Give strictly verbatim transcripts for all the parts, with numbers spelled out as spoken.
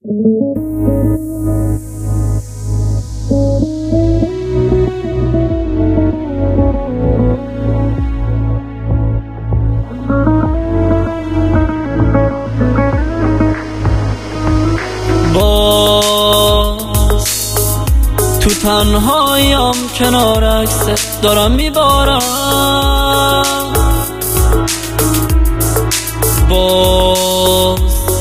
باز تو تنهاییم کنار عکست دارم میبارم، باز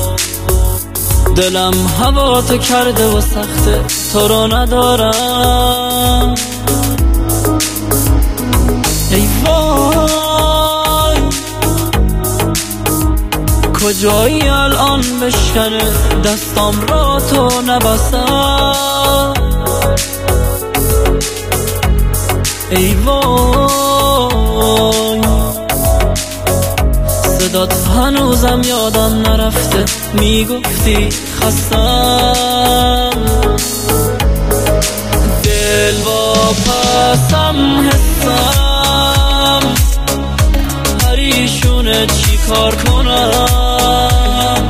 دلم هوا تو کرده و سخته تو رو ندارم. ای وای کجایی الان بشکنه دستام را تو نبستم. ای وای صدات هنوزم یادم نرفته، میگفتی خستم. دل واپسم حسم پریشونه چی کار کنم،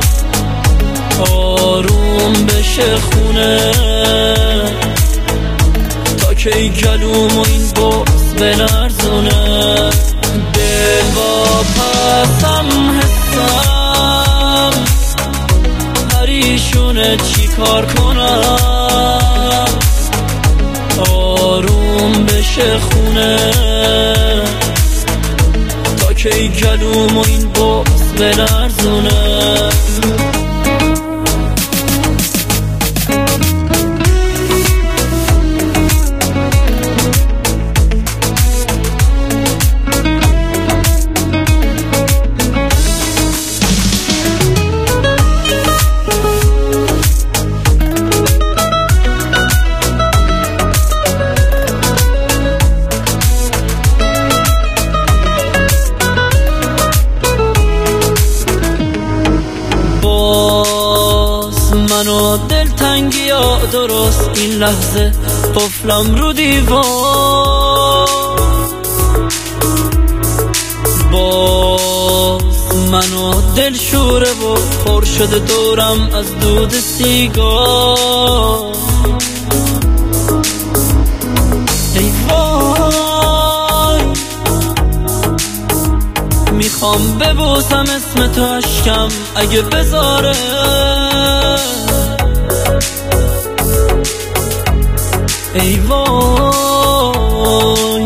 آروم بشه خونه تا کی گلوم و این بغض بلرزونه. دل واپسم حسم پریشونه چی کار کنم، آروم بشه خونه تا کی گلوم و این بغض بلرزونه. منو دلتنگی ها درست این لحظه قفلم رو دیوار، باز منو دل شوره و پر شده دورم از دود سیگار. ای وای میخوام ببوسم اسم تو اشکم اگه بذاره، ای وای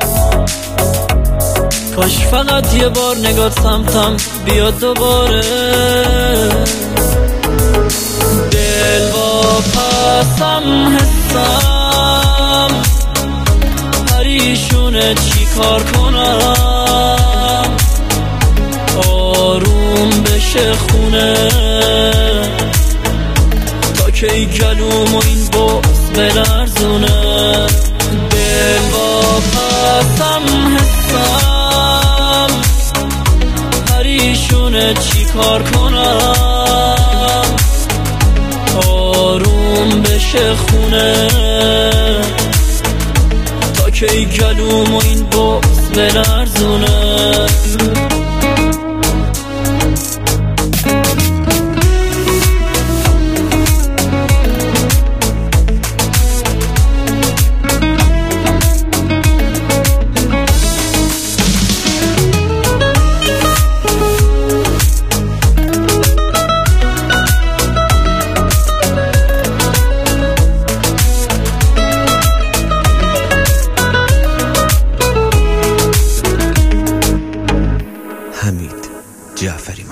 کاش فقط یه بار نگات سمتم بیاد دوباره. دل واپسم حسم پریشونه چی کار کنم، آروم بشه خونه تا کی گلوم و این بغض بلرزونه. دل واپسم حسم پریشونه چی کار کنم، آروم بشه خونه تا کی گلوم و این بغض بلرزونه. حمید جعفری.